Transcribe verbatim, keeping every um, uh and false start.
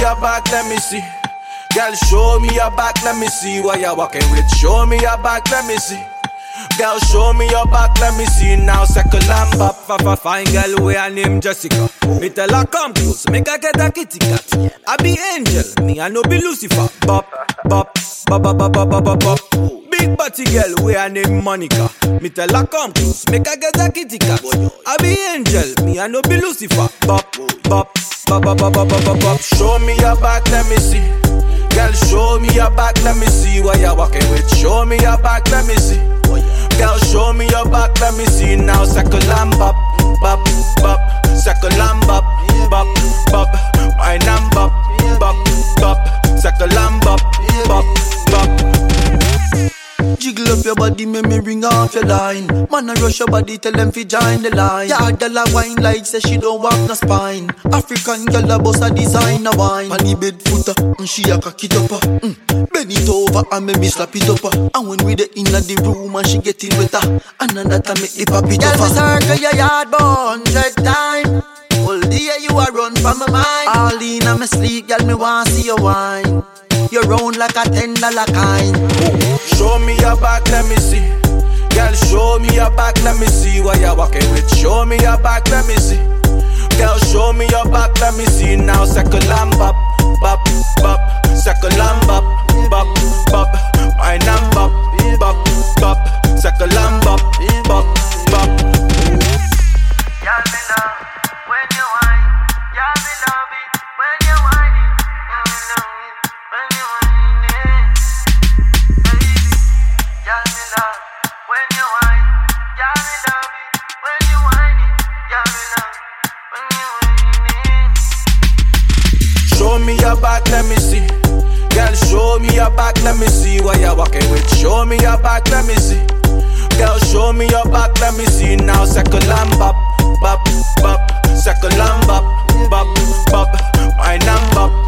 your back, let me see. Girl, show me your back, let me see what you're walking with. Show me your back, let me see. Girl, show me your back, let me see now. Second lamb up, fa fine girl, where her name Jessica. Me tell her come close, make her get a kitty cat. I be angel, me I no be Lucifer. Bop, bop, bop, bop, bop, bop, bop, bop. Big body girl, where her name Monica. Me tell her come close, make her get a kitty cat. I be angel, me I no be Lucifer. Bop, bop, bop, bop, bop, bop, bop, bop. Show me your back, let me see. Girl, show me your back, let me see what you're walking with. Show me your back, let me see. Girl, show me your back, let me see now. Second lamb bop, bop, bop. Second lamb bop, bop, bop. My lamb bop, bop, bop. Second lamb bop, bop, bop. Jiggle up your body, make me ring off your line. Man, I rush your body, tell them fi join the line. Yeah, girl a wine like say she don't have no spine. African girl a boss a designer wine. On the bed footer, and she a cock it up. Mm. Bend it over and make me slap it up. And when we the inna the room and she get it wetter, and then that I make the pop it up. Girl, me circle your yard about hundred times. All day you a run from my mind. All inna me sleep, girl, me want see your wine. You round like a ten dollar kind. Show me your back, let me see. Girl, show me your back, let me see what you're walking with. Show me your back, let me see. Girl, show me your back, let me see now. Second lamb bop, bop, bop. Second lamb bop, bop, bop. My lamb bop, bop, bop. Second lamb bop, bop, bop. Y'all me love when you whine. Y'all me love it when you whining. Y'all me love it when you whining, baby. Y'all me love when you whine. Y'all me love it when you whining. Y'all me love when you whining. Show me your back, let me see. Girl, show me your back, let me see what you're walking with. Show me your back, let me see. Girl, show me your back, let me see now. Second lamb bop, bop, bop. Second lamb bop, bop, bop. My lamb bop.